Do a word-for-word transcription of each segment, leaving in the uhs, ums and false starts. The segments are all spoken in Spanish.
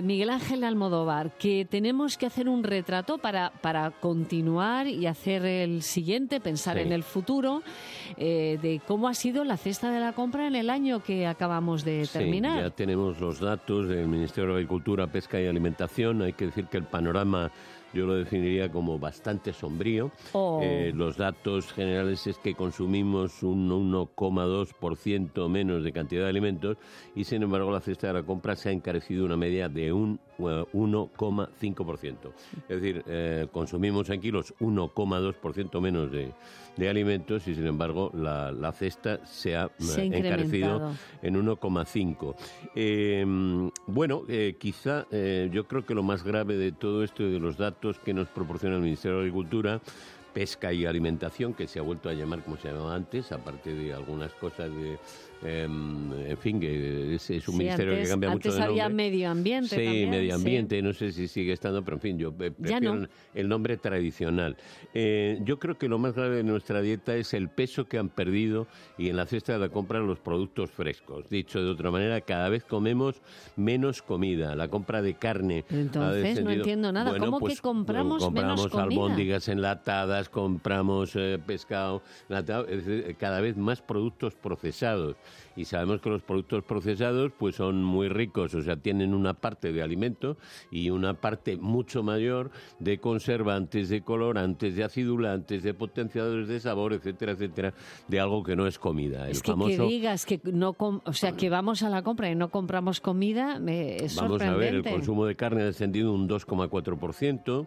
Miguel Ángel Almodóvar, que tenemos que hacer un retrato para, para continuar y hacer el siguiente, pensar Sí. en el futuro, eh, de cómo ha sido la cesta de la compra en el año que acabamos de terminar. Sí, ya tenemos los datos del Ministerio de Agricultura, Pesca y Alimentación. Hay que decir que el panorama yo lo definiría como bastante sombrío. Oh. Eh, los datos generales es que consumimos un uno coma dos por ciento menos de cantidad de alimentos y, sin embargo, la cesta de la compra se ha encarecido una media de un uh, uno coma cinco por ciento. Es decir, eh, consumimos en kilos uno coma dos por ciento menos de, de alimentos y, sin embargo, la, la cesta se ha, Se ha eh, encarecido incrementado. en uno coma cinco. Eh, bueno, eh, quizá eh, yo creo que lo más grave de todo esto y de los datos que nos proporciona el Ministerio de Agricultura, Pesca y Alimentación, que se ha vuelto a llamar como se llamaba antes, aparte de algunas cosas de... Eh, en fin, que es, es un Sí, ministerio antes, que cambia antes mucho de nombre. había medio ambiente Sí, también. medio ambiente, sí. no sé si sigue estando, pero en fin, yo eh, prefiero no. el nombre tradicional. Eh, yo creo que lo más grave de nuestra dieta es el peso que han perdido y en la cesta de la compra los productos frescos. Dicho de otra manera, cada vez comemos menos comida. La compra de carne ha Entonces, descendido. no entiendo nada. Bueno, ¿Cómo pues, que compramos, compramos menos comida? albóndigas enlatadas, compramos eh, pescado enlatado, es decir, cada vez más productos procesados. Y sabemos que los productos procesados pues son muy ricos, o sea, tienen una parte de alimento y una parte mucho mayor de conservantes, de colorantes, de acidulantes, de potenciadores de sabor, etcétera, etcétera, de algo que no es comida. El Es que, famoso... que digas que no, com- o sea, que vamos a la compra y no compramos comida, me, es Vamos a ver, el sorprendente. consumo de carne ha descendido un dos coma cuatro por ciento.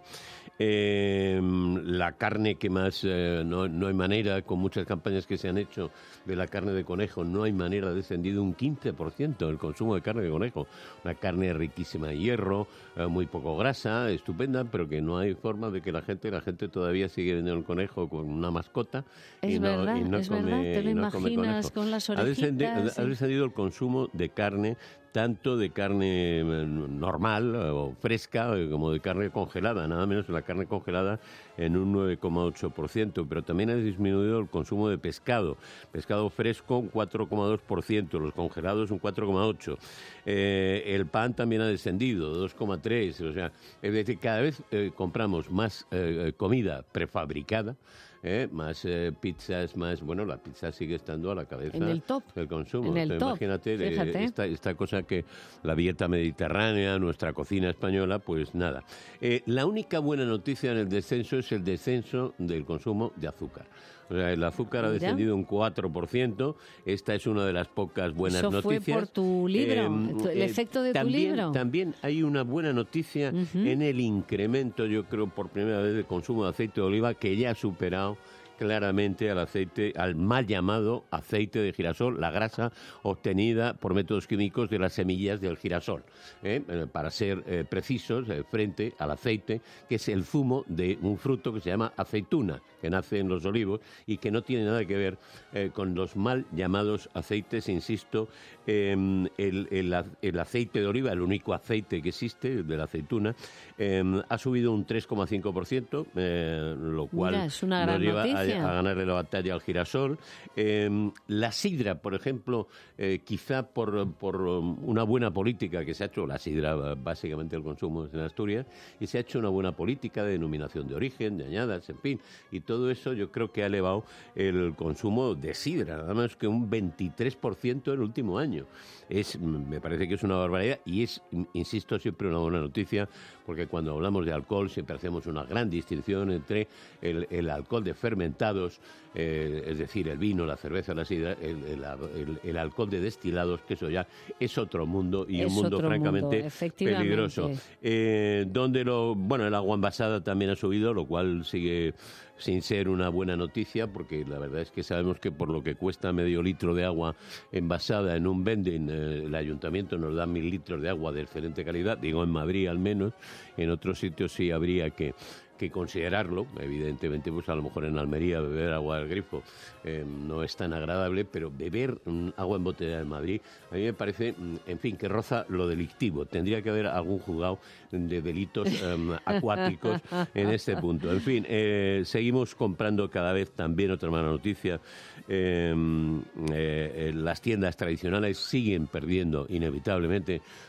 Eh, la carne que más, eh, no, no hay manera, con muchas campañas que se han hecho de la carne de conejo, no hay manera, ha descendido un quince por ciento el consumo de carne de conejo. Una carne riquísima de hierro, eh, muy poco grasa, estupenda, pero que no hay forma de que la gente, la gente todavía sigue vendiendo el conejo con una mascota. Es y no, verdad, y no es come, verdad, te lo y no come imaginas conejo. con las Ha descendido, orejitas. ha sí. descendido el consumo de carne, tanto de carne eh, normal o fresca eh, como de carne congelada, nada menos la carne congelada en un nueve coma ocho por ciento, pero también ha disminuido el consumo de pescado. Pescado fresco un cuatro coma dos por ciento, los congelados un cuatro coma ocho por ciento. Eh, el pan también ha descendido, dos coma tres por ciento, o sea, es decir, cada vez eh, compramos más eh, comida prefabricada, ¿Eh? más eh, pizzas, más... Bueno, la pizza sigue estando a la cabeza En el top. del consumo. En el Entonces, top, imagínate de fíjate. esta, esta cosa que la dieta mediterránea, nuestra cocina española, pues nada. Eh, la única buena noticia en el descenso es el descenso del consumo de azúcar. O sea, el azúcar ha Mira. descendido un cuatro por ciento. Esta es una de las pocas buenas Eso fue noticias. por tu libro, tu- el efecto de tu también, libro. También hay una buena noticia Ujú. en el incremento, yo creo, por primera vez del consumo de aceite de oliva, que ya ha superado claramente al aceite, al mal llamado aceite de girasol, la grasa obtenida por métodos químicos de las semillas del girasol, ¿eh? Eh, para ser eh, precisos, eh, frente al aceite, que es el zumo de un fruto que se llama aceituna, que nace en los olivos y que no tiene nada que ver eh, con los mal llamados aceites, insisto, eh, el, el, el aceite de oliva, el único aceite que existe, el de la aceituna, eh, ha subido un tres coma cinco por ciento, eh, lo cual Mira, es una nos gran lleva a, noticia. a ganarle la batalla al girasol. Eh, la sidra, por ejemplo, eh, quizá por, por una buena política que se ha hecho, la sidra básicamente el consumo es en Asturias, y se ha hecho una buena política de denominación de origen, de añadas, en fin, y todo eso yo creo que ha elevado el consumo de sidra, nada más que un veintitrés por ciento en el último año. Es, me parece que es una barbaridad y es, insisto, siempre una buena noticia, porque cuando hablamos de alcohol siempre hacemos una gran distinción entre el, el alcohol de fermentados, eh, es decir, el vino, la cerveza, la sidra, el, el, el, el alcohol de destilados, que eso ya es otro mundo y Es un mundo otro francamente mundo, efectivamente. peligroso. Eh, donde lo, bueno, el agua envasada también ha subido, lo cual sigue sin ser una buena noticia, porque la verdad es que sabemos que por lo que cuesta medio litro de agua envasada en un vending, eh, el ayuntamiento nos da mil litros de agua de excelente calidad, digo en Madrid al menos, en otros sitios sí habría que que considerarlo, evidentemente, pues a lo mejor en Almería beber agua del grifo eh, no es tan agradable, pero beber mm, agua embotellada en Madrid, a mí me parece, mm, en fin, que roza lo delictivo. Tendría que haber algún juzgado de delitos eh, acuáticos en este punto. En fin, eh, seguimos comprando cada vez también, otra mala noticia, eh, eh, las tiendas tradicionales siguen perdiendo inevitablemente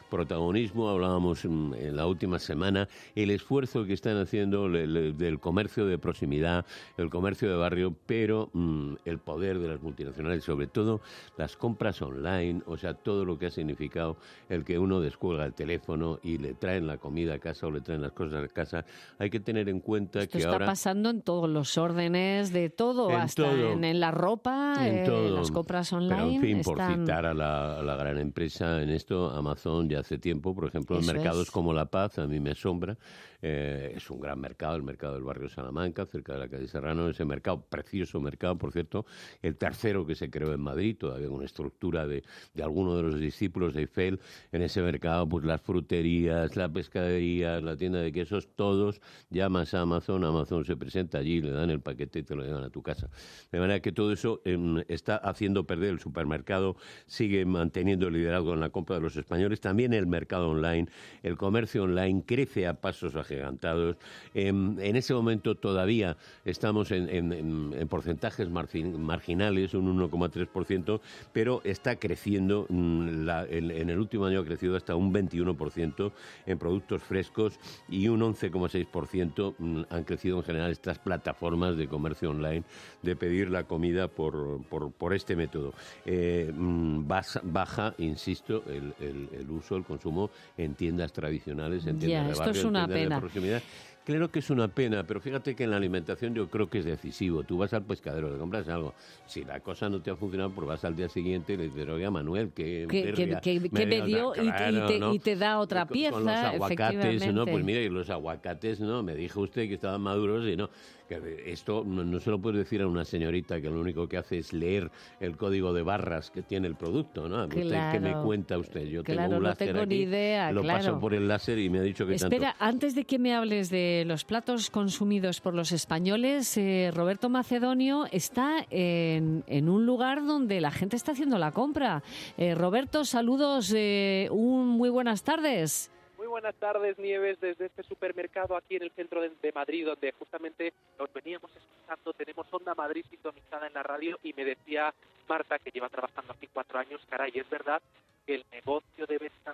protagonismo. Hablábamos en la última semana el esfuerzo que están haciendo del comercio de proximidad, el comercio de barrio, pero mmm, el poder de las multinacionales, sobre todo las compras online, o sea, todo lo que ha significado el que uno descuelga el teléfono y le traen la comida a casa o le traen las cosas a casa. Hay que tener en cuenta Esto que está ahora... pasando en todos los órdenes de todo, en hasta todo, en, en la ropa, en eh, todo. las compras online. Pero, en fin, están... por citar a la, a la gran empresa en esto, Amazon ya hace tiempo, por ejemplo, en Eso mercados es. como La Paz, a mí me asombra. Eh, es un gran mercado, el mercado del barrio Salamanca, cerca de la calle Serrano, ese mercado, precioso mercado, por cierto, el tercero que se creó en Madrid, todavía con una estructura de, de alguno de los discípulos de Eiffel. En ese mercado, pues las fruterías, la pescadería, la tienda de quesos, todos llamas a Amazon, Amazon se presenta allí, le dan el paquete y te lo llevan a tu casa. De manera que todo eso eh, está haciendo perder el supermercado, sigue manteniendo el liderazgo en la compra de los españoles, también el mercado online, el comercio online crece a pasos agigantados. Eh, en ese momento todavía estamos en, en, en, en porcentajes margin, marginales, un uno coma tres por ciento, pero está creciendo, la, en, en el último año ha crecido hasta un veintiuno por ciento en productos frescos y un once coma seis por ciento han crecido en general estas plataformas de comercio online, de pedir la comida por, por, por este método. Eh, baja, baja, insisto, el, el, el uso, el consumo en tiendas tradicionales, en tiendas ya, de esto barrio, es una en tiendas pena. de proximidad. Claro que es una pena, pero fíjate que en la alimentación yo creo que es decisivo. Tú vas al pescadero, le compras algo. Si la cosa no te ha funcionado, pues vas al día siguiente y le dices, oiga, Manuel, que que, que, que, que me dio y, claro, y, te, ¿no? y te da otra con, pieza, con los aguacates, ¿no? Pues mire, efectivamente. los aguacates, ¿no? Me dijo usted que estaban maduros y no. Que esto no, no se lo puede decir a una señorita que lo único que hace es leer el código de barras que tiene el producto, ¿no? Claro, usted, ¿qué me cuenta usted? Yo claro, tengo un no láser tengo aquí, ni idea, lo claro. paso por el láser y me ha dicho que Espera, tanto... antes de que me hables de los platos consumidos por los españoles, eh, Roberto Macedonio está en, en un lugar donde la gente está haciendo la compra. Eh, Roberto, saludos, eh, un muy buenas tardes. Muy buenas tardes, Nieves, desde este supermercado aquí en el centro de, de Madrid, donde justamente nos veníamos escuchando. Tenemos Onda Madrid sintonizada en la radio y me decía Marta, que lleva trabajando aquí cuatro años, caray, es verdad que el negocio de venta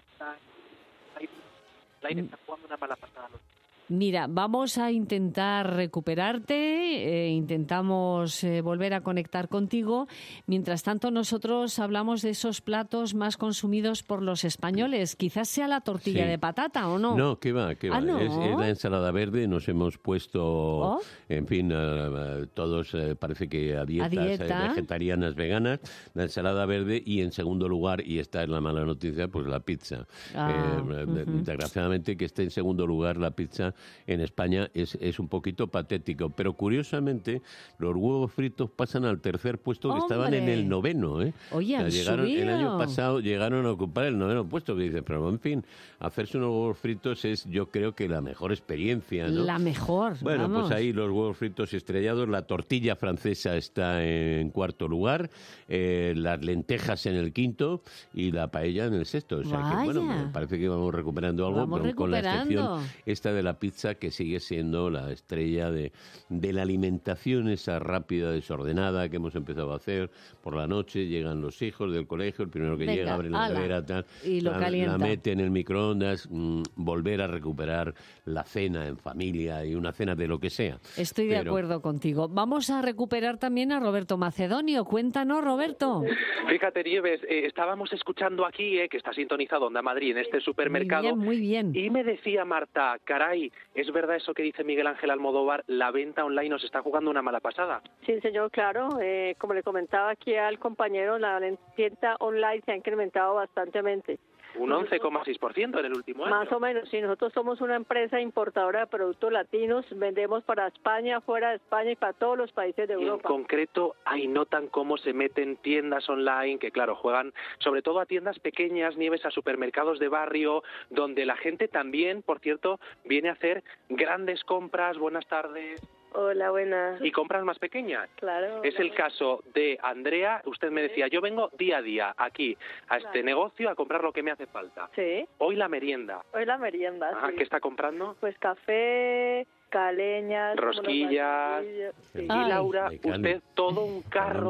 online está jugando una mala pasada a los... Mira, vamos a intentar recuperarte, eh, intentamos eh, volver a conectar contigo. Mientras tanto, nosotros hablamos de esos platos más consumidos por los españoles. Quizás sea la tortilla Sí. de patata, ¿o no? No, ¿qué va? ¿Qué va? Ah, ¿no? Es, es la ensalada verde, nos hemos puesto, ¿Oh? en fin, uh, todos uh, parece que a dietas A dieta. eh, vegetarianas, veganas, la ensalada verde y en segundo lugar, y esta es la mala noticia, pues la pizza. Ah, eh, uh-huh. Desgraciadamente que esté en segundo lugar la pizza en España es, es un poquito patético, pero curiosamente los huevos fritos pasan al tercer puesto, que ¡Hombre! estaban en el noveno, ¿eh? Oye, O sea, han llegaron, el subido. año pasado llegaron a ocupar el noveno puesto, que dice, pero en fin, hacerse unos huevos fritos es, yo creo que la mejor experiencia, ¿no? La mejor, Bueno, vamos. pues ahí los huevos fritos estrellados, la tortilla francesa está en cuarto lugar, eh, las lentejas en el quinto y la paella en el sexto. O sea que, bueno, Vaya. me parece que vamos recuperando algo, Vamos pero con la recuperando. excepción esta de la pizza, que sigue siendo la estrella de, de la alimentación esa rápida, desordenada que hemos empezado a hacer por la noche. Llegan los hijos del colegio, el primero que Venga, llega abre la ala, nevera, tal, y lo la, calienta. la mete en el microondas, mmm, volver a recuperar la cena en familia y una cena de lo que sea. Estoy de Pero- acuerdo contigo. Vamos a recuperar también a Roberto Macedonio. Cuéntanos, Roberto. Fíjate, Nieves, eh, estábamos escuchando aquí, eh, que está sintonizado Onda Madrid en este supermercado. Muy bien, muy bien. Y me decía Marta, caray, ¿es verdad eso que dice Miguel Ángel Almodóvar? La venta online nos está jugando una mala pasada. Sí, señor, claro. Eh, como le comentaba aquí al compañero, la venta online se ha incrementado bastantemente. Un once coma seis por ciento en el último año. Más o menos, sí. Nosotros somos una empresa importadora de productos latinos. Vendemos para España, fuera de España y para todos los países de Y en Europa. concreto, ahí notan cómo se meten tiendas online, que claro, juegan sobre todo a tiendas pequeñas, Nieves, a supermercados de barrio, donde la gente también, por cierto, viene a hacer grandes compras. Buenas tardes. Hola, buenas. Y compras más pequeñas. Claro. Es el caso de Andrea. Usted me decía, yo vengo día a día aquí a este Claro. negocio a comprar lo que me hace falta. Sí, Hoy la merienda. hoy la merienda. Ajá, sí. ¿qué está comprando? Pues café, caleñas, Rosquillas. unos batidos, sí. Sí. Y Ay. Laura, De can- usted todo un carro Colombia.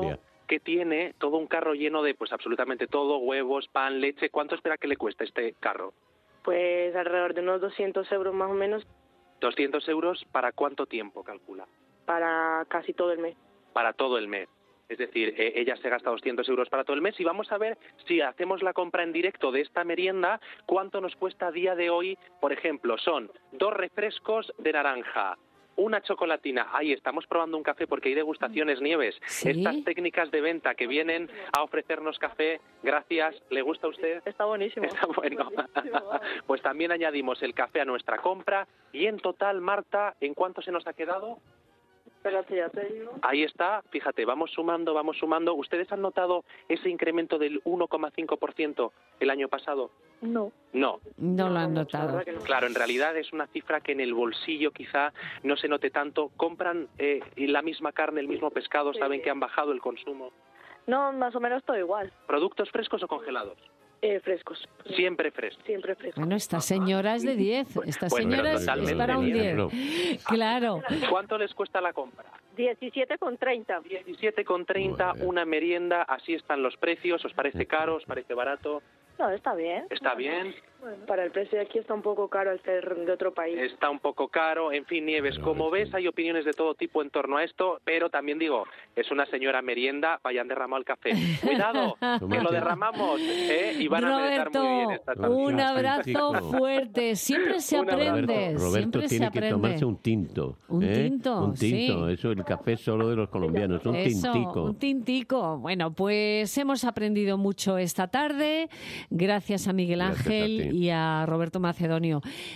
que tiene todo un carro lleno de, pues absolutamente todo, huevos, pan, leche. ¿Cuánto espera que le cueste este carro? Pues alrededor de unos doscientos euros más o menos. doscientos euros, ¿para cuánto tiempo calcula? Para casi todo el mes. Para todo el mes. Es decir, eh, ella se gasta doscientos euros para todo el mes y vamos a ver si hacemos la compra en directo de esta merienda, cuánto nos cuesta a día de hoy. Por ejemplo, son dos refrescos de naranja, una chocolatina. Ahí estamos probando un café porque hay degustaciones, Nieves. ¿Sí? Estas técnicas de venta que vienen a ofrecernos café, gracias. ¿Le gusta a usted? Está buenísimo. Está bueno. Buenísimo. Pues también añadimos el café a nuestra compra y en total, Marta, ¿en cuánto se nos ha quedado? Espérate, ya te digo. Ahí está, fíjate, vamos sumando, vamos sumando. ¿Ustedes han notado ese incremento del uno coma cinco por ciento el año pasado? No. No. No lo han la notado. verdad que no. Claro, en realidad es una cifra que en el bolsillo quizá no se note tanto. ¿Compran eh, la misma carne, el mismo pescado? ¿Saben Sí. que han bajado el consumo? No, más o menos todo igual. ¿Productos frescos o congelados? Eh, frescos. Siempre frescos. Siempre frescos. Bueno, esta señora es de diez. Esta Pues, señora pero es, es totalmente para un de diez. diez. Claro. ¿Cuánto les cuesta la compra? diecisiete con treinta. diecisiete con treinta, Muy bien. una merienda, así están los precios. ¿Os parece caro? ¿Os parece barato? No, está bien. ¿Está bien? Para el precio de aquí está un poco caro al ser de otro país. Está un poco caro, en fin, Nieves, Pero, como en ves fin. hay opiniones de todo tipo en torno a esto, pero también digo, es una señora merienda, vayan derramado el café. Cuidado, que lo derramamos, ¿eh? Y van a merendar muy bien Roberto, esta tarde. un abrazo Fantástico. fuerte. Siempre se Un abrazo. aprende. Roberto, Roberto Siempre se tiene que aprende. tomarse un tinto. Un ¿eh? tinto, Un tinto. sí. Eso, el café solo de los colombianos. Un Eso, tintico. un tintico. Bueno, pues hemos aprendido mucho esta tarde. Gracias a Miguel Gracias a Ángel ti. y a Roberto Macedonio.